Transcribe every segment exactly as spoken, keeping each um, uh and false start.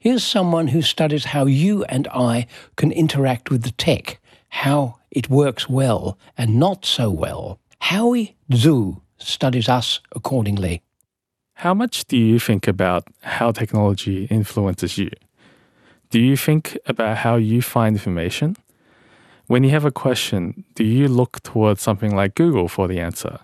Here's someone who studies how you and I can interact with the tech, how it works well and not so well. Howie Zhu studies us accordingly. How much do you think about how technology influences you? Do you think about how you find information? When you have a question, do you look towards something like Google for the answer?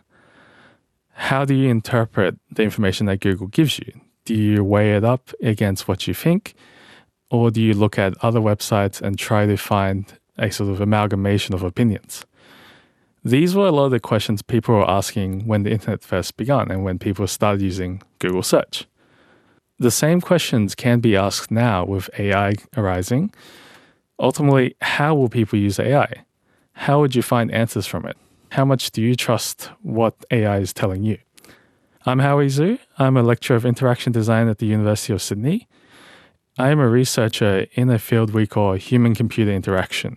How do you interpret the information that Google gives you? Do you weigh it up against what you think? Or do you look at other websites and try to find a sort of amalgamation of opinions? These were a lot of the questions people were asking when the internet first began and when people started using Google search. The same questions can be asked now with A I arising. Ultimately, how will people use A I? How would you find answers from it? How much do you trust what A I is telling you? I'm Howie Zhu. I'm a lecturer of interaction design at the University of Sydney. I am a researcher in a field we call human-computer interaction.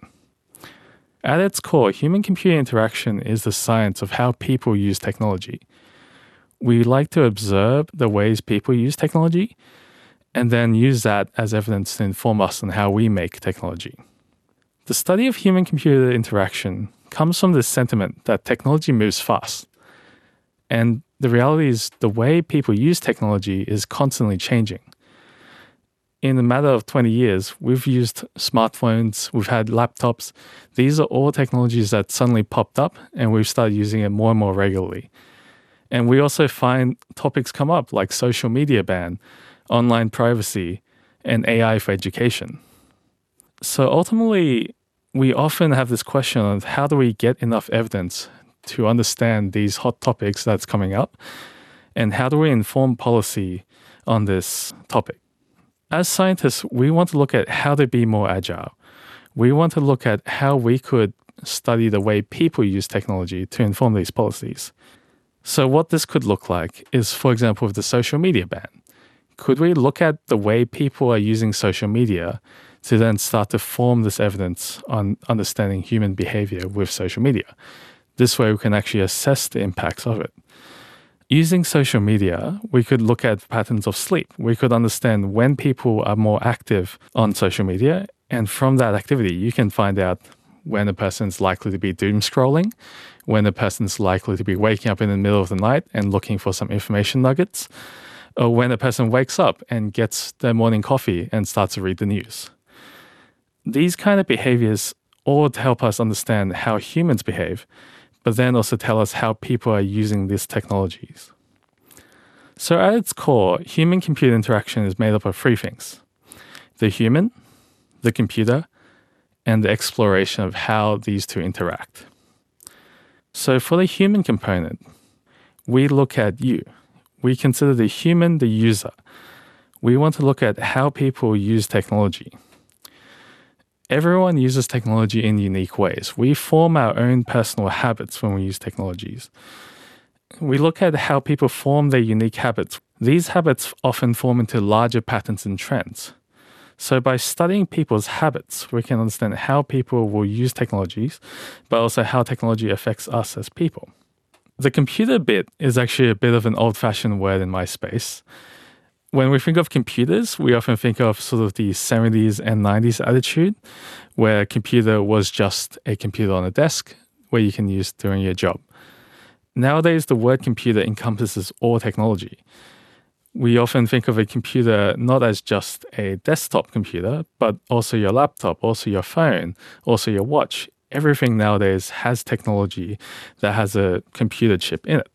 At its core, human-computer interaction is the science of how people use technology. We like to observe the ways people use technology and then use that as evidence to inform us on how we make technology. The study of human-computer interaction comes from this sentiment that technology moves fast. And the reality is the way people use technology is constantly changing. In a matter of twenty years, we've used smartphones, we've had laptops. These are all technologies that suddenly popped up and we've started using it more and more regularly. And we also find topics come up like social media ban, online privacy, and A I for education. So ultimately, we often have this question of how do we get enough evidence to understand these hot topics that's coming up, and how do we inform policy on this topic? As scientists, we want to look at how to be more agile. We want to look at how we could study the way people use technology to inform these policies. So what this could look like is, for example, with the social media ban. Could we look at the way people are using social media to then start to form this evidence on understanding human behavior with social media? This way we can actually assess the impacts of it. Using social media, we could look at patterns of sleep. We could understand when people are more active on social media, and from that activity, you can find out when a person's likely to be doom scrolling, when a person's likely to be waking up in the middle of the night and looking for some information nuggets, or when a person wakes up and gets their morning coffee and starts to read the news. These kind of behaviors all help us understand how humans behave, but then also tell us how people are using these technologies. So at its core, human-computer interaction is made up of three things: the human, the computer, and the exploration of how these two interact. So for the human component, we look at you. We consider the human the user. We want to look at how people use technology. Everyone uses technology in unique ways. We form our own personal habits when we use technologies. We look at how people form their unique habits. These habits often form into larger patterns and trends. So by studying people's habits, we can understand how people will use technologies, but also how technology affects us as people. The computer bit is actually a bit of an old-fashioned word in my space. When we think of computers, we often think of sort of the seventies and nineties attitude, where a computer was just a computer on a desk where you can use doing your job. Nowadays, the word computer encompasses all technology. We often think of a computer not as just a desktop computer, but also your laptop, also your phone, also your watch. Everything nowadays has technology that has a computer chip in it.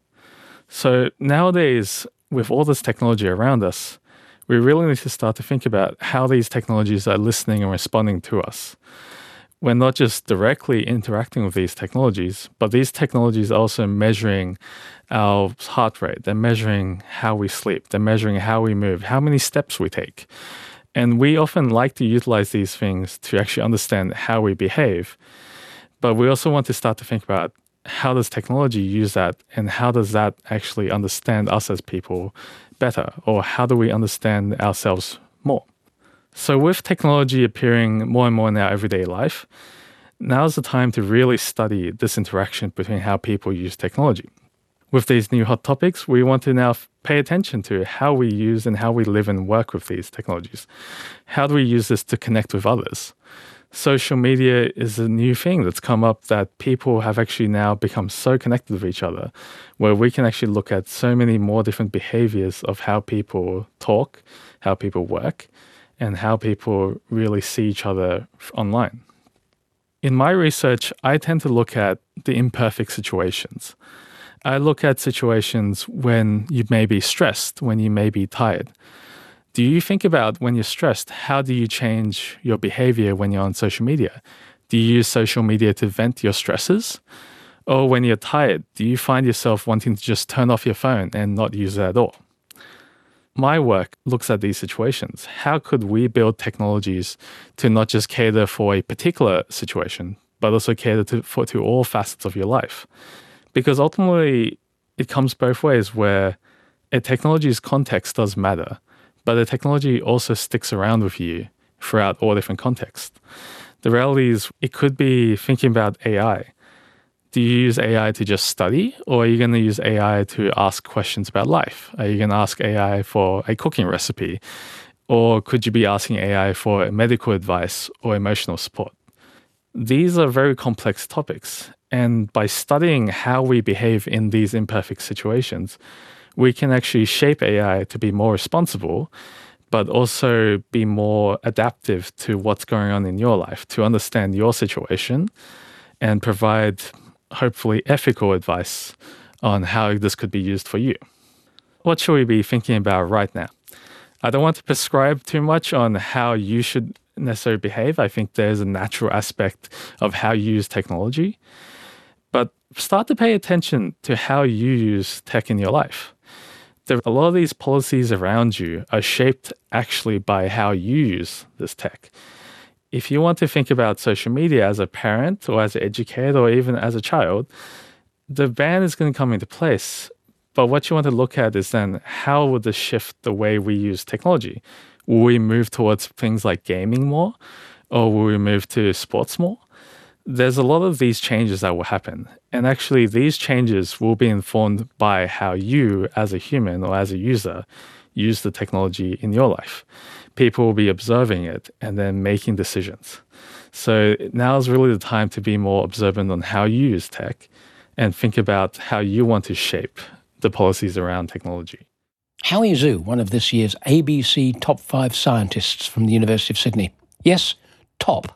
So nowadays, with all this technology around us, we really need to start to think about how these technologies are listening and responding to us. We're not just directly interacting with these technologies, but these technologies are also measuring our heart rate. They're measuring how we sleep. They're measuring how we move, how many steps we take. And we often like to utilize these things to actually understand how we behave. But we also want to start to think about how does technology use that, and how does that actually understand us as people better, or how do we understand ourselves more? So with technology appearing more and more in our everyday life, now's the time to really study this interaction between how people use technology. with these new hot topics, we want to now f- pay attention to how we use and how we live and work with these technologies. How do we use this to connect with others? Social media is a new thing that's come up that people have actually now become so connected with each other, where we can actually look at so many more different behaviors of how people talk, how people work, and how people really see each other online. In my research, I tend to look at the imperfect situations. I look at situations when you may be stressed, when you may be tired. Do you think about when you're stressed, how do you change your behavior when you're on social media? Do you use social media to vent your stresses? Or when you're tired, do you find yourself wanting to just turn off your phone and not use it at all? My work looks at these situations. How could we build technologies to not just cater for a particular situation, but also cater to, for, to all facets of your life? Because ultimately, it comes both ways, where a technology's context does matter, but the technology also sticks around with you throughout all different contexts. The reality is, it could be thinking about A I. Do you use A I to just study, or are you going to use A I to ask questions about life? Are you going to ask A I for a cooking recipe? Or could you be asking A I for medical advice or emotional support? These are very complex topics. And by studying how we behave in these imperfect situations, we can actually shape A I to be more responsible, but also be more adaptive to what's going on in your life, to understand your situation and provide, hopefully, ethical advice on how this could be used for you. What should we be thinking about right now? I don't want to prescribe too much on how you should necessarily behave. I think there's a natural aspect of how you use technology. But start to pay attention to how you use tech in your life. There, a lot of these policies around you are shaped actually by how you use this tech. If you want to think about social media as a parent or as an educator or even as a child, the ban is going to come into place. But what you want to look at is then, how would this shift the way we use technology? Will we move towards things like gaming more? Or will we move to sports more? There's a lot of these changes that will happen. And actually, these changes will be informed by how you, as a human or as a user, use the technology in your life. People will be observing it and then making decisions. So now is really the time to be more observant on how you use tech and think about how you want to shape the policies around technology. Howie Zhu, one of this year's A B C Top five scientists from the University of Sydney. Yes, top.